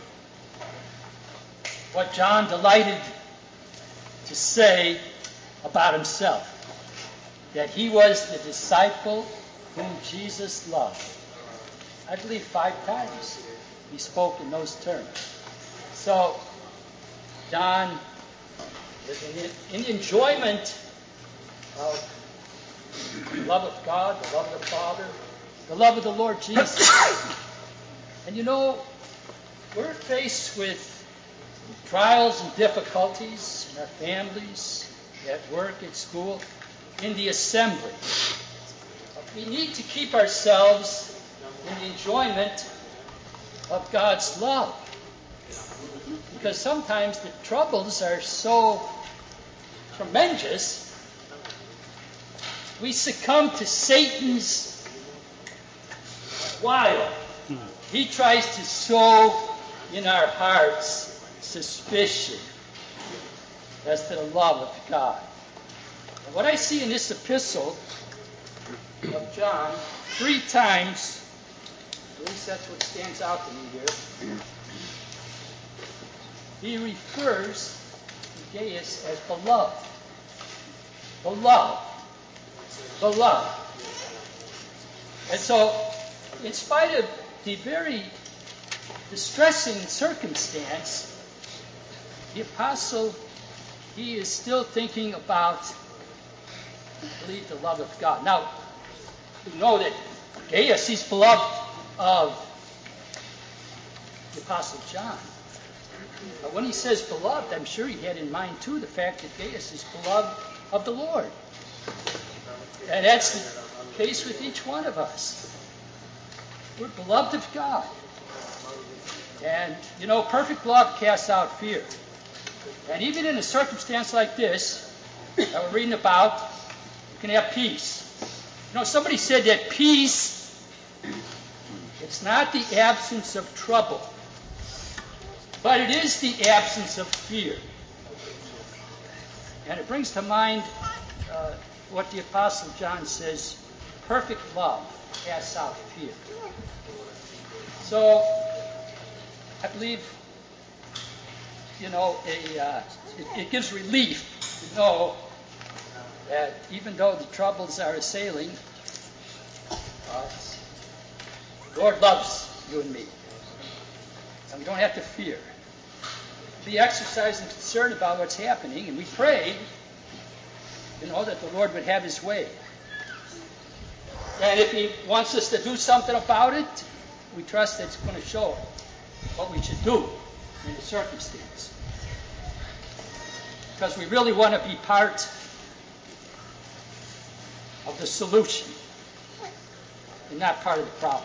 what John delighted to say about himself, that he was the disciple whom Jesus loved. I believe 5 times he spoke in those terms. So John, in enjoyment of the love of God, the love of the Father, the love of the Lord Jesus. And you know, we're faced with trials and difficulties in our families, at work, at school, in the assembly. We need to keep ourselves in the enjoyment of God's love. Because sometimes the troubles are so tremendous, we succumb to Satan's wile. He tries to sow in our hearts suspicion as to the love of God. And what I see in this epistle of John, 3 times, at least that's what stands out to me here, he refers to Gaius as beloved. Beloved. Beloved. And so, in spite of the very distressing circumstance, the apostle, he is still thinking about, I believe, the love of God. Now, we know that Gaius, he's beloved of the apostle John. But when he says beloved, I'm sure he had in mind, too, the fact that Gaius is beloved of the Lord. And that's the case with each one of us. We're beloved of God. And, you know, perfect love casts out fear. And even in a circumstance like this that we're reading about, you can have peace. You know, somebody said that peace, it's not the absence of trouble, but it is the absence of fear. And it brings to mind what the Apostle John says, perfect love casts out fear. So, I believe, you know, it gives relief to know that even though the troubles are assailing, the Lord loves you and me. And we don't have to fear. Be exercised and concerned about what's happening, and we pray, you know, that the Lord would have his way. And if he wants us to do something about it, we trust that it's going to show what we should do in the circumstance. Because we really want to be part of the solution and not part of the problem.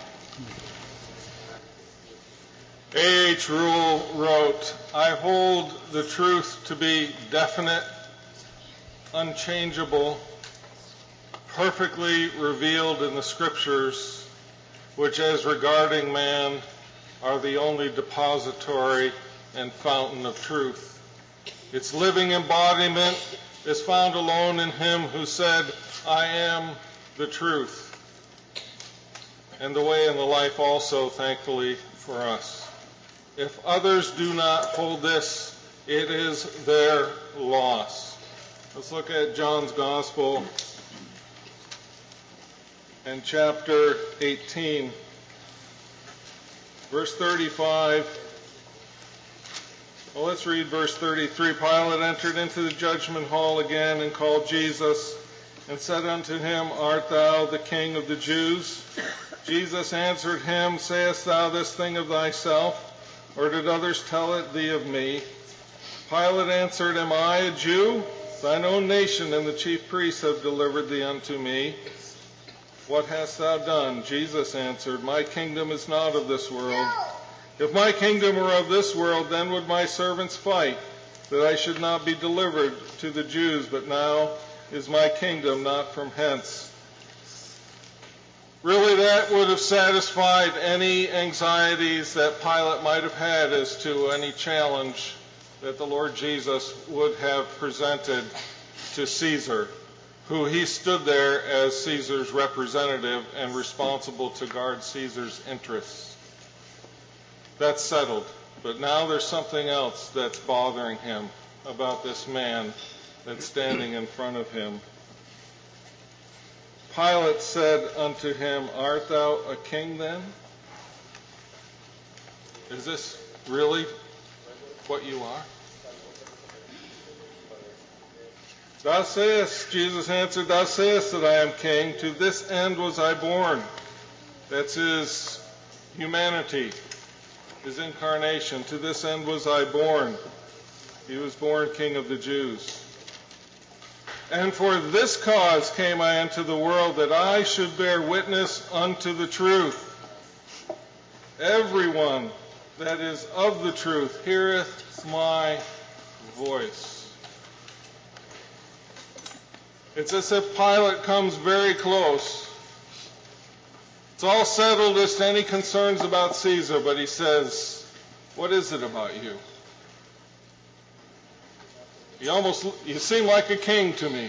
A.H. Rule wrote, "I hold the truth to be definite, unchangeable, perfectly revealed in the Scriptures, which as regarding man are the only depository and fountain of truth. Its living embodiment is found alone in him who said, 'I am the truth,' and the way and the life also, thankfully, for us. If others do not hold this, it is their loss." Let's look at John's Gospel and chapter 18, verse 35. Well, let's read verse 33. "Pilate entered into the judgment hall again and called Jesus and said unto him, 'Art thou the King of the Jews?' Jesus answered him, 'Sayest thou this thing of thyself, or did others tell it thee of me?' Pilate answered, 'Am I a Jew? Thine own nation and the chief priests have delivered thee unto me. What hast thou done?' Jesus answered, 'My kingdom is not of this world. If my kingdom were of this world, then would my servants fight, that I should not be delivered to the Jews. But now is my kingdom not from hence.'" Really, that would have satisfied any anxieties that Pilate might have had as to any challenge that the Lord Jesus would have presented to Caesar, who he stood there as Caesar's representative and responsible to guard Caesar's interests. That's settled. But now there's something else that's bothering him about this man that's standing in front of him. Pilate said unto him, "Art thou a king then?" Is this really what you are? "Thou sayest," Jesus answered, "thou sayest that I am king. To this end was I born." That's his humanity, his incarnation. "To this end was I born." He was born King of the Jews. "And for this cause came I into the world, that I should bear witness unto the truth. Everyone that is of the truth heareth my voice." It's as if Pilate comes very close. It's all settled as to any concerns about Caesar, but he says, "What is it about you? You seem like a king to me."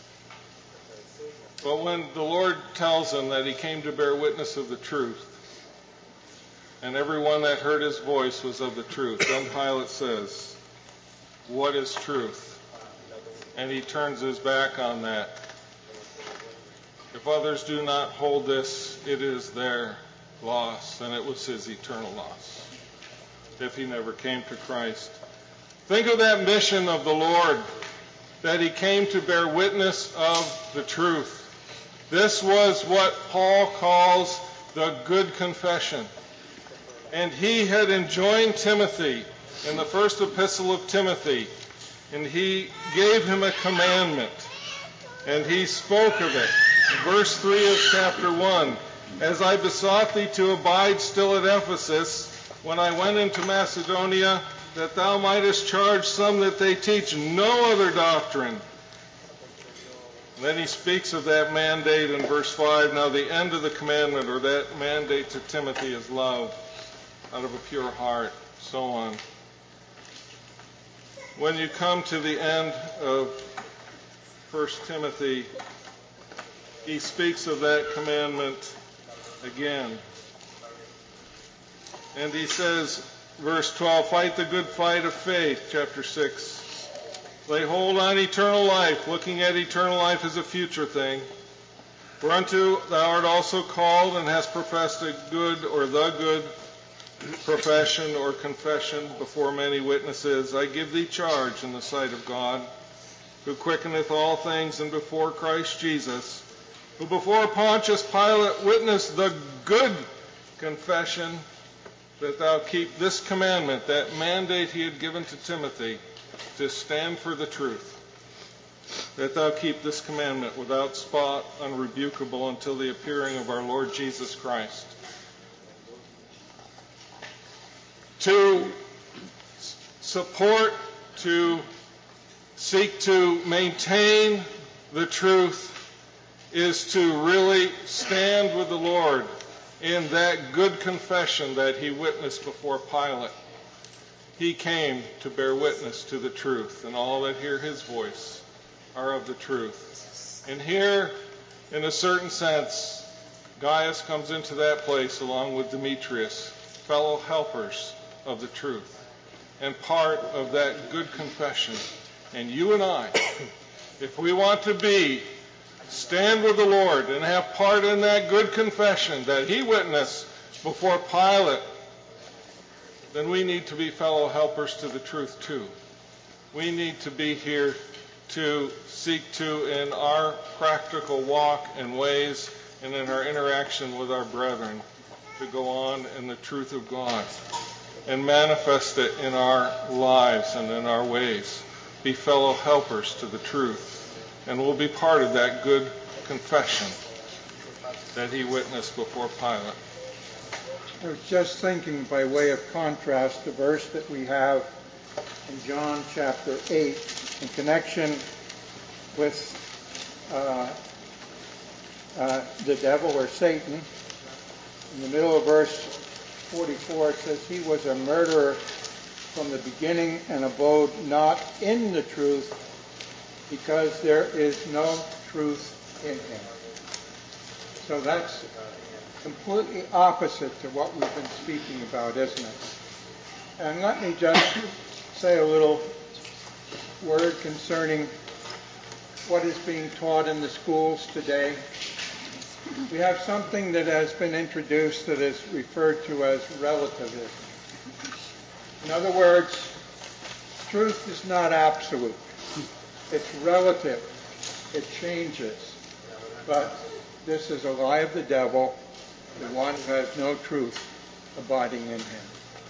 But when the Lord tells him that he came to bear witness of the truth, and everyone that heard his voice was of the truth, then Pilate says, "What is truth?" And he turns his back on that. If others do not hold this, it is their loss, and it was his eternal loss if he never came to Christ. Think of that mission of the Lord, that he came to bear witness of the truth. This was what Paul calls the good confession. And he had enjoined Timothy in the first epistle of Timothy, and he gave him a commandment, and he spoke of it. Verse 3 of chapter 1, "As I besought thee to abide still at Ephesus, when I went into Macedonia, that thou mightest charge some that they teach no other doctrine. And then he speaks of that mandate in verse 5. Now the end of the commandment, or that mandate to Timothy, is love out of a pure heart, so on. When you come to the end of 1 Timothy, he speaks of that commandment again. And he says, verse 12, fight the good fight of faith, chapter 6. Lay hold on eternal life, looking at eternal life as a future thing. Whereunto thou art also called, and hast professed a good, or the good, profession or confession before many witnesses. I give thee charge in the sight of God, who quickeneth all things, and before Christ Jesus, who before Pontius Pilate witnessed the good confession, that thou keep this commandment, that mandate he had given to Timothy, to stand for the truth, that thou keep this commandment without spot, unrebukable, until the appearing of our Lord Jesus Christ. To support, to seek to maintain the truth is to really stand with the Lord in that good confession that he witnessed before Pilate. He came to bear witness to the truth, and all that hear his voice are of the truth. And here, in a certain sense, Gaius comes into that place along with Demetrius, fellow helpers of the truth, and part of that good confession. And you and I, if we want to stand with the Lord and have part in that good confession that he witnessed before Pilate, then we need to be fellow helpers to the truth too. We need to be here to seek to, in our practical walk and ways and in our interaction with our brethren, to go on in the truth of God and manifest it in our lives and in our ways. Be fellow helpers to the truth, and we'll be part of that good confession that he witnessed before Pilate. I was just thinking, by way of contrast, the verse that we have in John chapter 8 in connection with the devil or Satan. In the middle of verse 44 it says, he was a murderer from the beginning and abode not in the truth, because there is no truth in him. So that's completely opposite to what we've been speaking about, isn't it? And let me just say a little word concerning what is being taught in the schools today. We have something that has been introduced that is referred to as relativism. In other words, truth is not absolute. It's relative. It changes. But this is a lie of the devil, the one who has no truth abiding in him.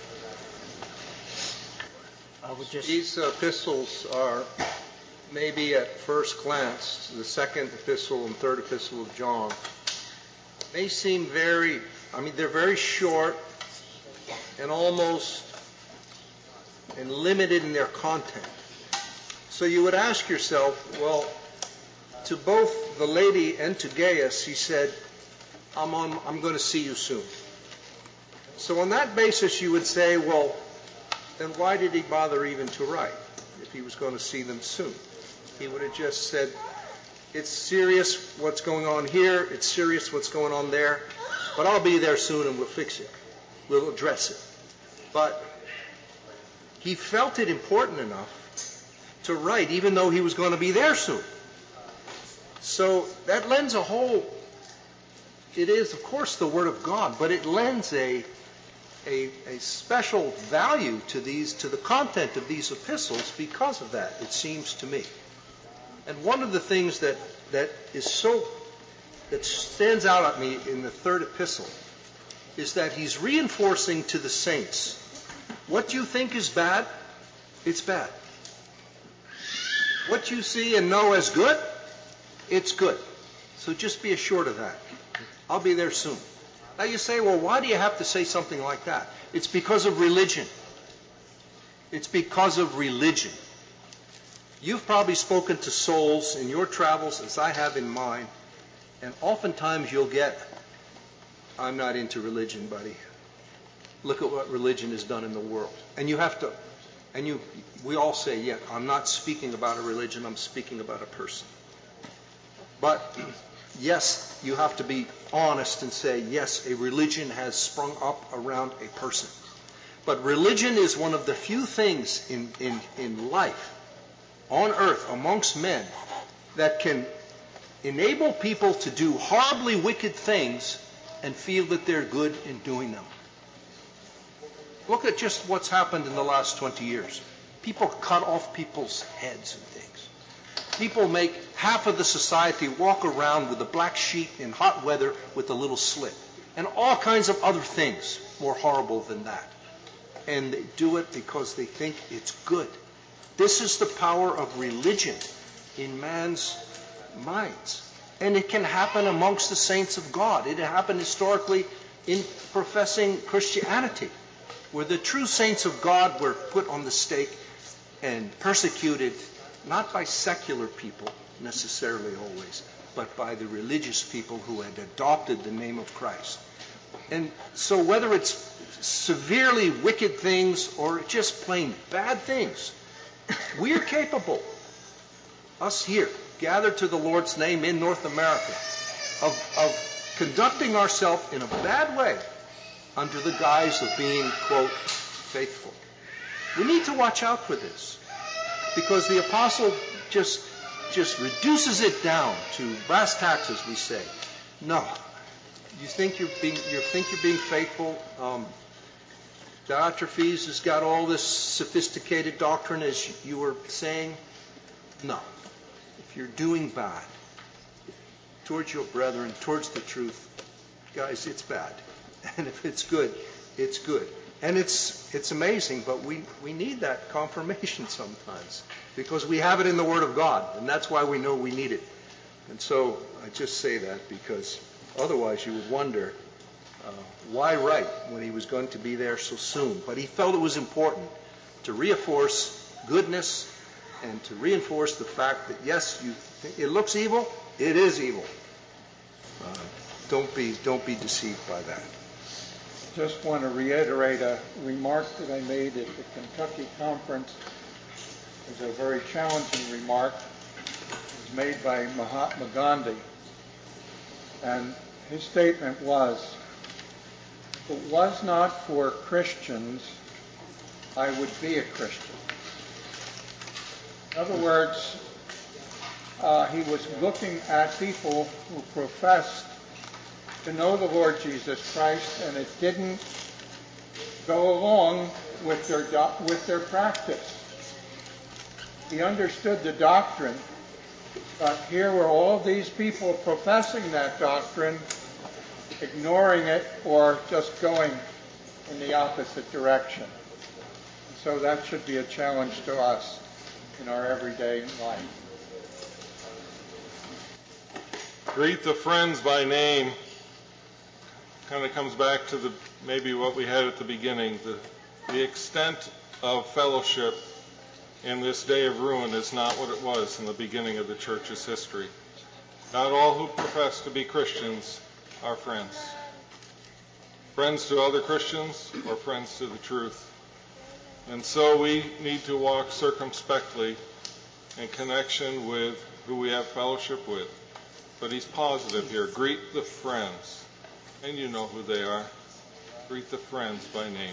These epistles are, maybe at first glance, the second epistle and third epistle of John, may seem they're very short and almost and limited in their content. So you would ask yourself, well, to both the lady and to Gaius, he said, I'm going to see you soon. So on that basis, you would say, well, then why did he bother even to write if he was going to see them soon? He would have just said, it's serious what's going on here, it's serious what's going on there, but I'll be there soon and we'll fix it. We'll address it. But he felt it important enough to write, even though he was going to be there soon. So that lends a whole, it is, of course, the Word of God, but it lends a special value to the content of these epistles because of that, it seems to me. And one of the things that stands out at me in the third epistle is that he's reinforcing to the saints, what you think is bad, it's bad. What you see and know as good, it's good. So just be assured of that. I'll be there soon. Now you say, well, why do you have to say something like that? It's because of religion. It's because of religion. You've probably spoken to souls in your travels, as I have in mine, and oftentimes you'll get, "I'm not into religion, buddy. Look at what religion has done in the world." And you have to, we all say, "Yeah, I'm not speaking about a religion, I'm speaking about a person." But yes, you have to be honest and say, yes, a religion has sprung up around a person. But religion is one of the few things in life, on earth, amongst men, that can enable people to do horribly wicked things and feel that they're good in doing them. Look at just what's happened in the last 20 years. People cut off people's heads and things. People make half of the society walk around with a black sheet in hot weather with a little slit. And all kinds of other things more horrible than that. And they do it because they think it's good. This is the power of religion in man's minds. And it can happen amongst the saints of God. It happened historically in professing Christianity, where the true saints of God were put on the stake and persecuted, not by secular people necessarily always, but by the religious people who had adopted the name of Christ. And so whether it's severely wicked things or just plain bad things, we are capable, us here, gathered to the Lord's name in North America, of conducting ourselves in a bad way under the guise of being, quote, faithful. We need to watch out for this, because the apostle just reduces it down to brass tacks, as we say. No. You think you're being faithful? Diotrephes has got all this sophisticated doctrine, as you were saying. No. If you're doing bad towards your brethren, towards the truth, guys, it's bad. And if it's good, it's good. And it's amazing, but we need that confirmation sometimes, because we have it in the Word of God, and that's why we know we need it. And so I just say that because otherwise you would wonder why write when he was going to be there so soon. But he felt it was important to reinforce goodness and to reinforce the fact that, yes, it looks evil, it is evil. Don't be deceived by that. Just want to reiterate a remark that I made at the Kentucky conference. It was a very challenging remark. It was made by Mahatma Gandhi. And his statement was, "If it was not for Christians, I would be a Christian." In other words, he was looking at people who professed to know the Lord Jesus Christ, and it didn't go along with their practice. He understood the doctrine, but here were all these people professing that doctrine, ignoring it, or just going in the opposite direction. So that should be a challenge to us in our everyday life. Greet the friends by name. Kind of comes back to maybe what we had at the beginning. The extent of fellowship in this day of ruin is not what it was in the beginning of the church's history. Not all who profess to be Christians are friends. Friends to other Christians or friends to the truth. And so we need to walk circumspectly in connection with who we have fellowship with. But he's positive here. Greet the friends. And you know who they are. Greet the friends by name.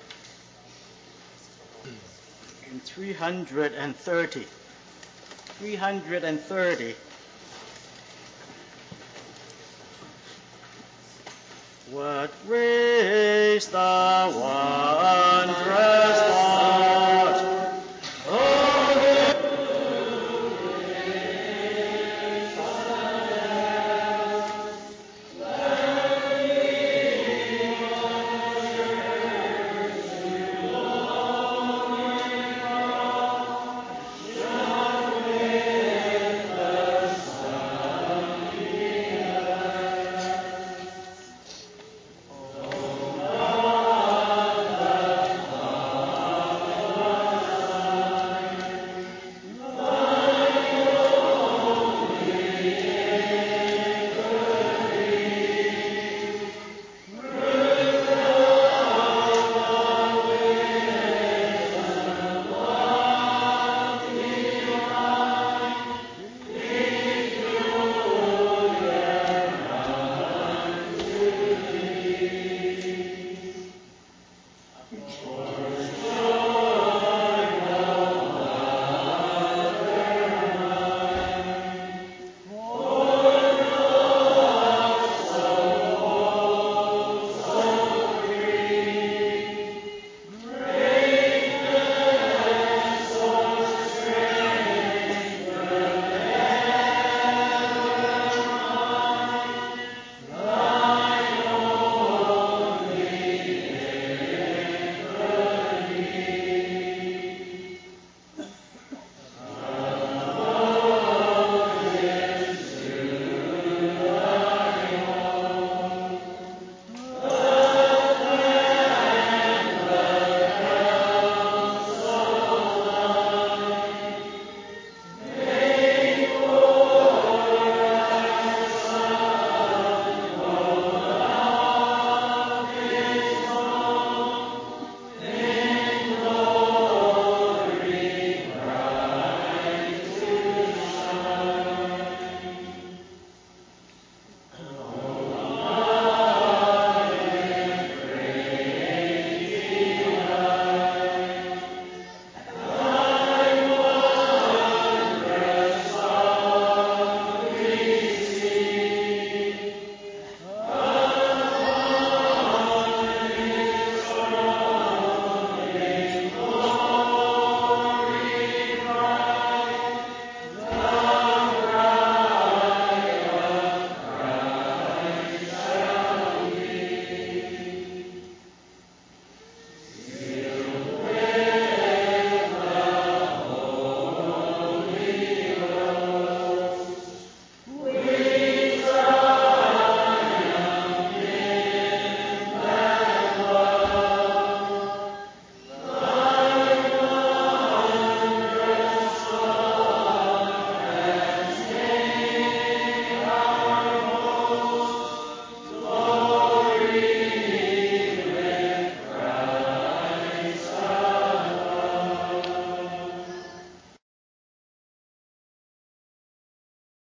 In 330. What raise the wondrous